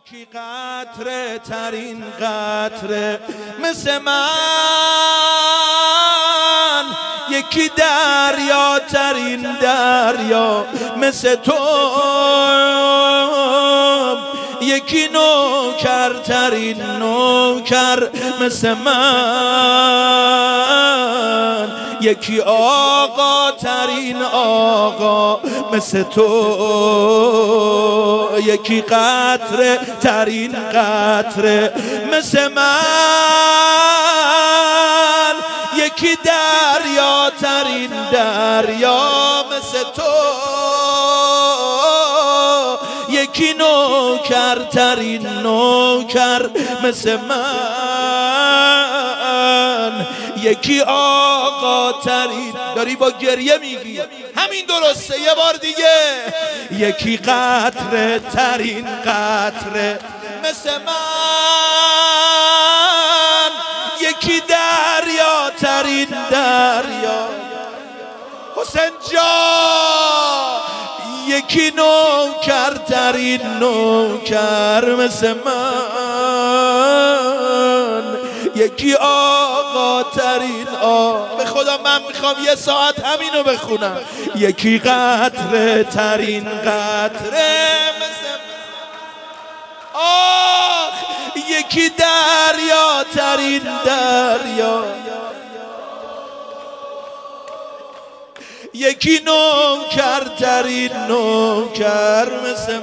یکی قطره ترین قطره مثل من، یکی دریا ترین دریا مثل تو، یکی نوکر ترین نوکر مثل من، یکی آقا ترین آقا مثل تو، یکی قطره ترین قطره مثل من، یکی دریا ترین دریا مثل تو، یکی نوکر ترین نوکر مثل من، یکی آقا ترین. داری با گریه میگی، همین درسته، یه بار دیگه. یکی قطره ترین قطره مثل من، یکی دریا ترین دریا حسین جان، یکی نوکر ترین نوکر مثل من، یکی آقا ترین آقا. به خدا من میخوام یه ساعت همینو بخونم. یکی قطره ترین قطره مثل من، آخ، یکی دریا ترین دریا، یکی نوکر ترین نوکر مثل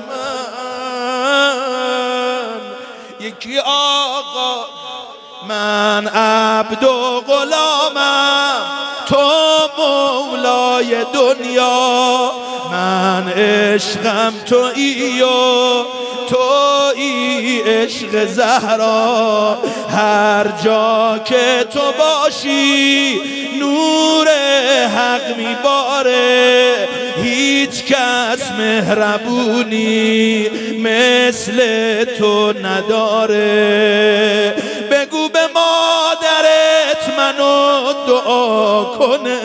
من، یکی آقا. من عبد و غلامم، تو مولای دنیا، من عشقم تویی و تویی عشق زهرا، هر جا که تو باشی نور حق میباره، هیچ کس مهربونی مثل تو نداره. بگو به مادرت منو دعا کنه،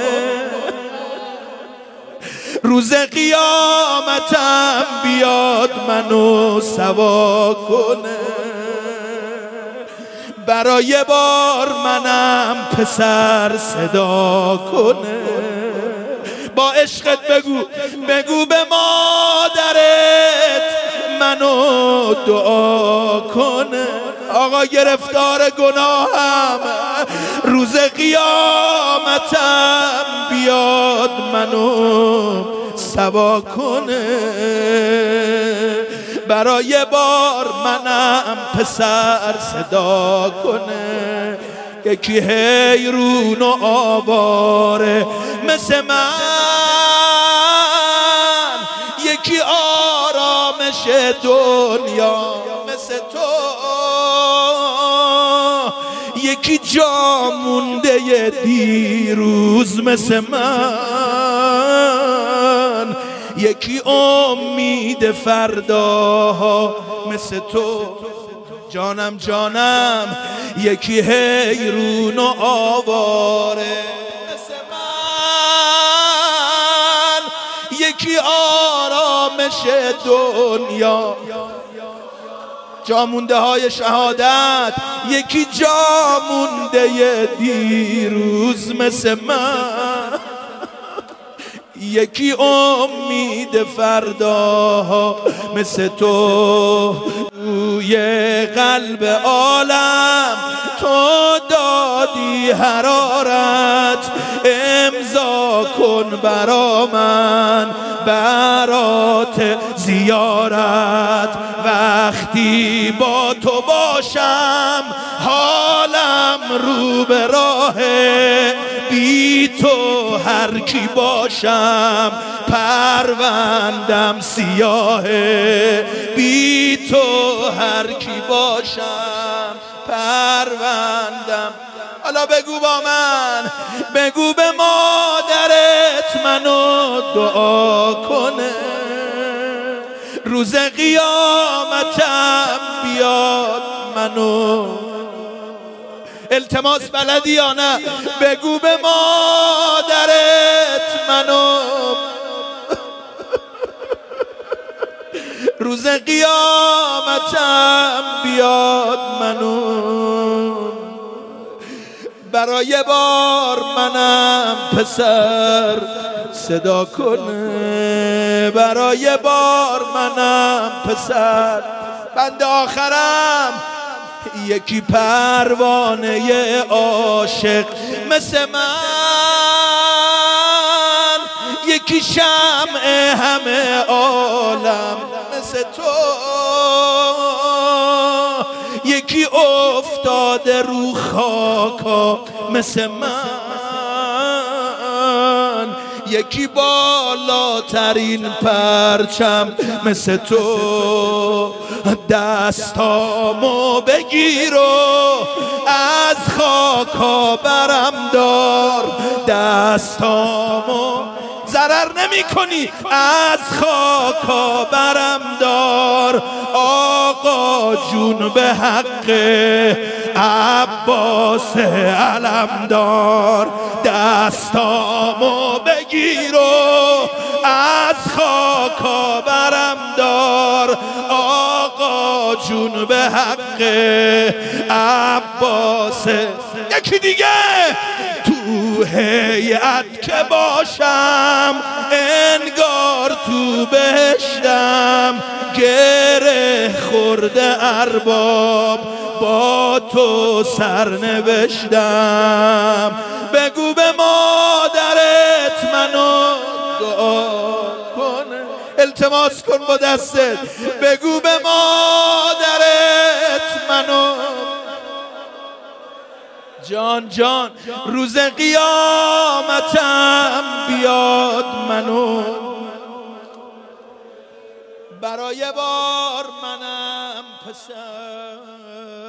روز قیامتم بیاد منو سوا کنه، برای بار منم پسر صدا کنه. با عشقت بگو، بگو به مادرت منو دعا کنه. آقا گرفتار گناهم، روز قیامتم بیاد منو سوا کنه، برای بار منم پسر صدا کنه. یکی حیرون و آواره مثل من، یکی آرامش دنیا مثل تو، یکی جا مونده دیروز مثل من، یکی امید فرداها مثل تو. جانم جانم، یکی حیرون و آواره مثل من، یکی آرامش دنیا، جامونده های شهادت، یکی جامونده دیروز مثل من، یکی امید فرداها مثل تو. روی قلب عالم تو دادی حرارت، امضا کن برا من برات زیارت، وقتی با تو باشم حالم رو به راهه، بی تو هر کی باشم پروندم سیاهه، بی تو هر کی باشم پروندم. حالا بگو با من، بگو به مادرت منو دعا کنه، روز قیامتم بیاد منو. التماس بلدی یا نه؟ بگو به مادرت منو روز قیامتم برای بار منم پسر صدا کنه، برای بار منم پسر. بند آخرم یکی پروانه عاشق مثل من، یکی شمع همه عالم مثل تو، یکی افتاده رو خاکا مثل من، یکی بالاترین پرچم مثل تو. دستامو بگیر و از خاکا برم دار، دستامو ضرر نمی کنی از خاکا برم دار. آقا جون به حق عباس علمدار، دستامو بگیر و از خاکا برم دار. آقا جون به حق عباس. یکی دیگه تو هیئت که باشم انگار تو بهشتم، گره خورده ارباب با تو سرنوشتم. بگو به مادرت منو دعا کنه، التماس کن با دستت، بگو به مادرت منو جان جان روز قیامتم بیاد منو، برای بار منم پسر.